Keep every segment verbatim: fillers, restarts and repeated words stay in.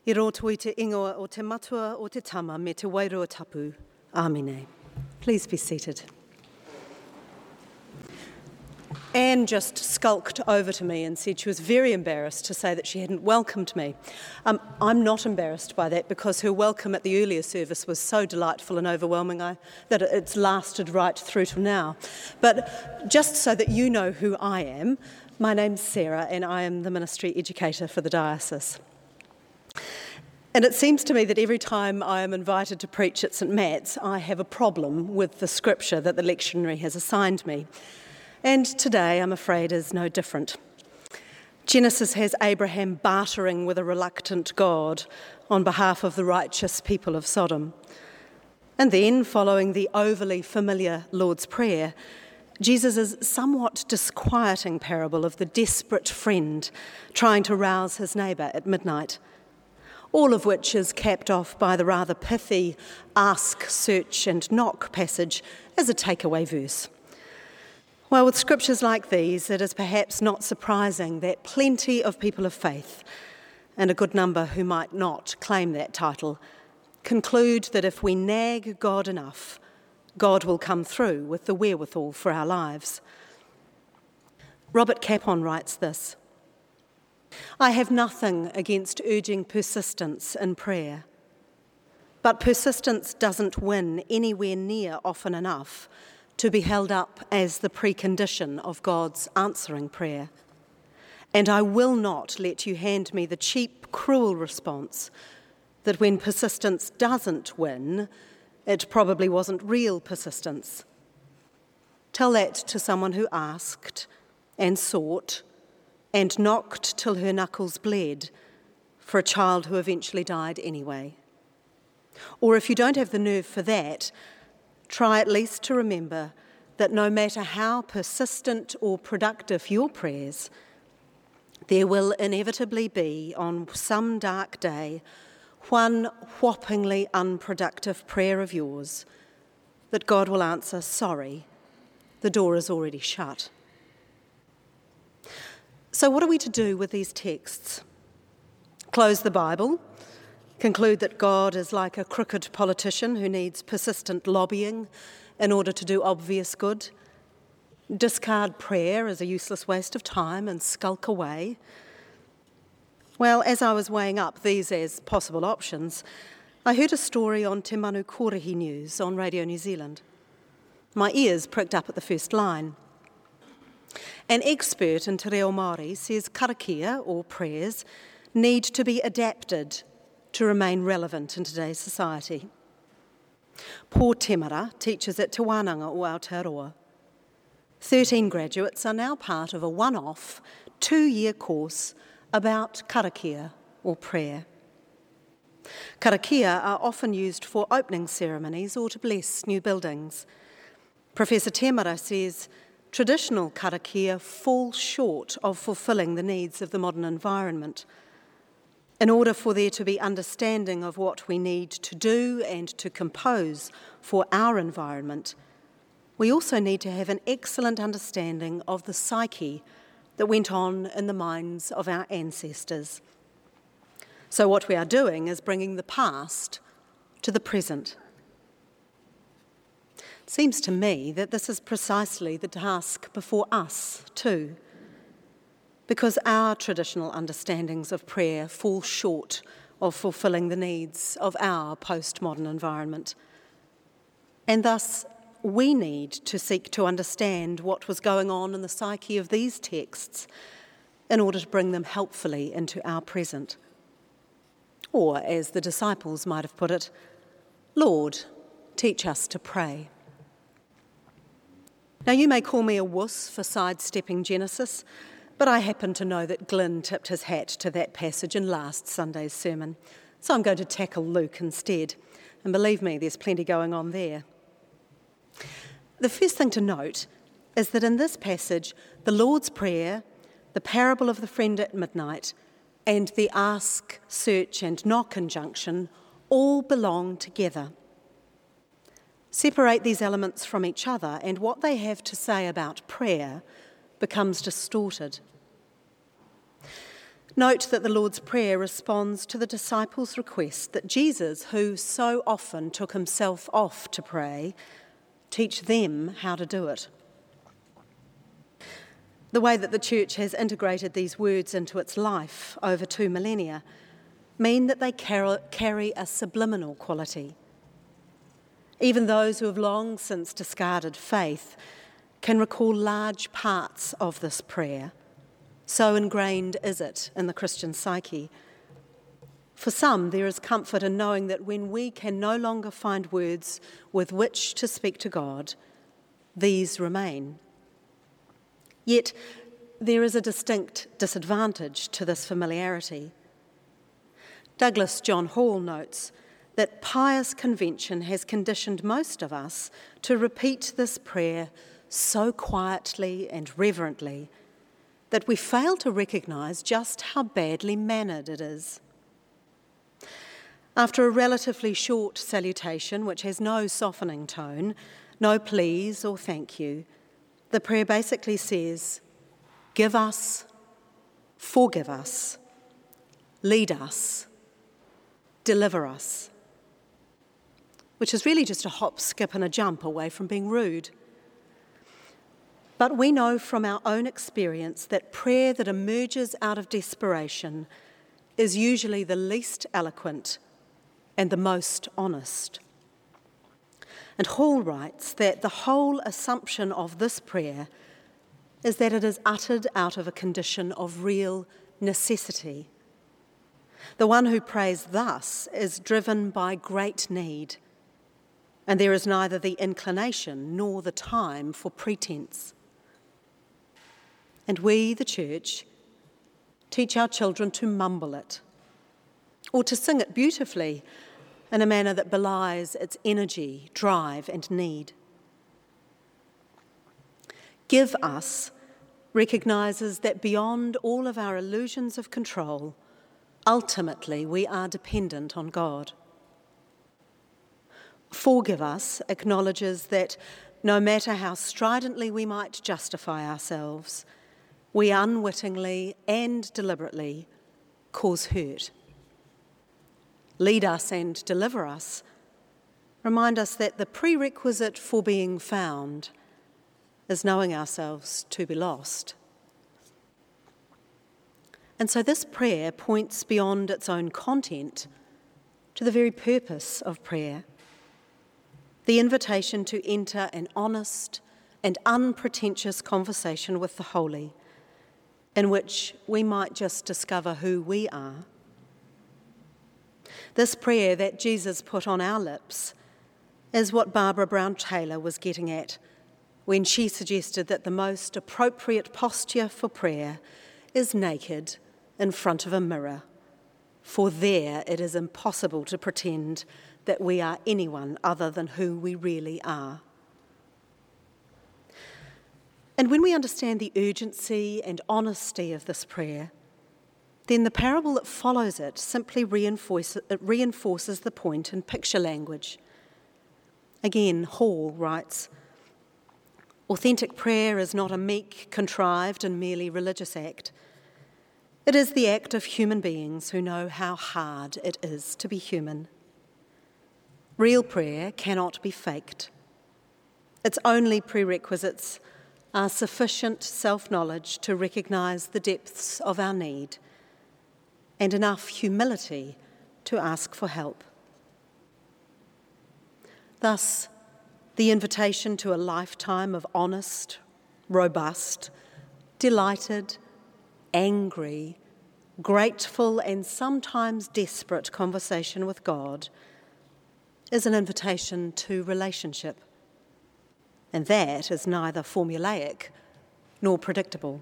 I roto i te ingoa o te matua o te tama me te wairua tapu. Āmine. Please be seated. Anne just skulked over to me and said she was very embarrassed to say that she hadn't welcomed me. Um, I'm not embarrassed by that because her welcome at the earlier service was so delightful and overwhelming I, that it's lasted right through to now. But just so that you know who I am, my name's Sarah and I am the ministry educator for the diocese. And it seems to me that every time I am invited to preach at St Matt's, I have a problem with the scripture that the lectionary has assigned me. And today, I'm afraid, is no different. Genesis has Abraham bartering with a reluctant God on behalf of the righteous people of Sodom. And then, following the overly familiar Lord's Prayer, Jesus' somewhat disquieting parable of the desperate friend trying to rouse his neighbour at midnight. All of which is capped off by the rather pithy ask, search and knock passage as a takeaway verse. Well, with scriptures like these, it is perhaps not surprising that plenty of people of faith, and a good number who might not claim that title, conclude that if we nag God enough, God will come through with the wherewithal for our lives. Robert Capon writes this: I have nothing against urging persistence in prayer, but persistence doesn't win anywhere near often enough to be held up as the precondition of God's answering prayer. And I will not let you hand me the cheap, cruel response that when persistence doesn't win, it probably wasn't real persistence. Tell that to someone who asked and sought and knocked till her knuckles bled for a child who eventually died anyway. Or if you don't have the nerve for that, try at least to remember that no matter how persistent or productive your prayers, there will inevitably be, on some dark day, one whoppingly unproductive prayer of yours that God will answer, sorry, the door is already shut. So what are we to do with these texts? Close the Bible, conclude that God is like a crooked politician who needs persistent lobbying in order to do obvious good, discard prayer as a useless waste of time and skulk away? Well, as I was weighing up these as possible options, I heard a story on Te Manu Kōrehi News on Radio New Zealand. My ears pricked up at the first line. An expert in te reo Māori says karakia, or prayers, need to be adapted to remain relevant in today's society. Pō Temara teaches at Te Wānanga o Aotearoa. Thirteen graduates are now part of a one-off, two-year course about karakia, or prayer. Karakia are often used for opening ceremonies or to bless new buildings. Professor Temara says traditional karakia fall short of fulfilling the needs of the modern environment. In order for there to be understanding of what we need to do and to compose for our environment, we also need to have an excellent understanding of the psyche that went on in the minds of our ancestors. So what we are doing is bringing the past to the present. It seems to me that this is precisely the task before us too, because our traditional understandings of prayer fall short of fulfilling the needs of our postmodern environment. And thus, we need to seek to understand what was going on in the psyche of these texts in order to bring them helpfully into our present. Or, as the disciples might have put it, Lord, teach us to pray. Now, you may call me a wuss for sidestepping Genesis, but I happen to know that Glyn tipped his hat to that passage in last Sunday's sermon, so I'm going to tackle Luke instead. And believe me, there's plenty going on there. The first thing to note is that in this passage, the Lord's Prayer, the parable of the friend at midnight, and the ask, search and knock injunction all belong together. Separate these elements from each other and what they have to say about prayer becomes distorted. Note that the Lord's Prayer responds to the disciples' request that Jesus, who so often took himself off to pray, teach them how to do it. The way that the Church has integrated these words into its life over two millennia mean that they carry a subliminal quality. Even those who have long since discarded faith can recall large parts of this prayer. So ingrained is it in the Christian psyche. For some, there is comfort in knowing that when we can no longer find words with which to speak to God, these remain. Yet, there is a distinct disadvantage to this familiarity. Douglas John Hall notes that pious convention has conditioned most of us to repeat this prayer so quietly and reverently that we fail to recognise just how badly mannered it is. After a relatively short salutation, which has no softening tone, no please or thank you, the prayer basically says, give us, forgive us, lead us, deliver us, which is really just a hop, skip and a jump away from being rude. But we know from our own experience that prayer that emerges out of desperation is usually the least eloquent and the most honest. And Hall writes that the whole assumption of this prayer is that it is uttered out of a condition of real necessity. The one who prays thus is driven by great need, and there is neither the inclination nor the time for pretense. And we, the Church, teach our children to mumble it, or to sing it beautifully in a manner that belies its energy, drive, and need. Give us recognises that beyond all of our illusions of control, ultimately we are dependent on God. Forgive us acknowledges that no matter how stridently we might justify ourselves, we unwittingly and deliberately cause hurt. Lead us and deliver us remind us that the prerequisite for being found is knowing ourselves to be lost. And so this prayer points beyond its own content to the very purpose of prayer, the invitation to enter an honest and unpretentious conversation with the holy, in which we might just discover who we are. This prayer that Jesus put on our lips is what Barbara Brown Taylor was getting at when she suggested that the most appropriate posture for prayer is naked in front of a mirror, for there it is impossible to pretend that we are anyone other than who we really are. And when we understand the urgency and honesty of this prayer, then the parable that follows it simply reinforces, it reinforces the point in picture language. Again, Hall writes, authentic prayer is not a meek, contrived and merely religious act. It is the act of human beings who know how hard it is to be human. Real prayer cannot be faked. Its only prerequisites are sufficient self-knowledge to recognise the depths of our need and enough humility to ask for help. Thus, the invitation to a lifetime of honest, robust, delighted, angry, grateful and sometimes desperate conversation with God is an invitation to relationship. And that is neither formulaic nor predictable.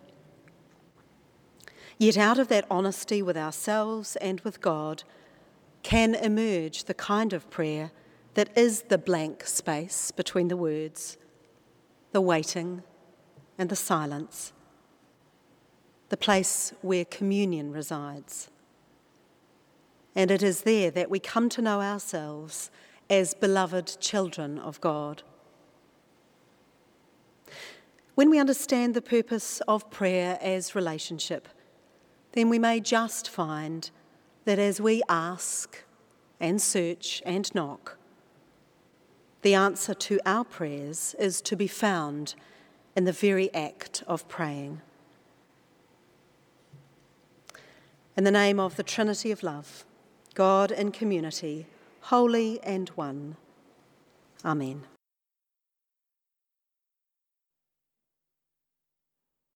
Yet out of that honesty with ourselves and with God can emerge the kind of prayer that is the blank space between the words, the waiting and the silence, the place where communion resides. And it is there that we come to know ourselves as beloved children of God. When we understand the purpose of prayer as relationship, then we may just find that as we ask and search and knock, the answer to our prayers is to be found in the very act of praying. In the name of the Trinity of Love, God in community, holy and one. Amen.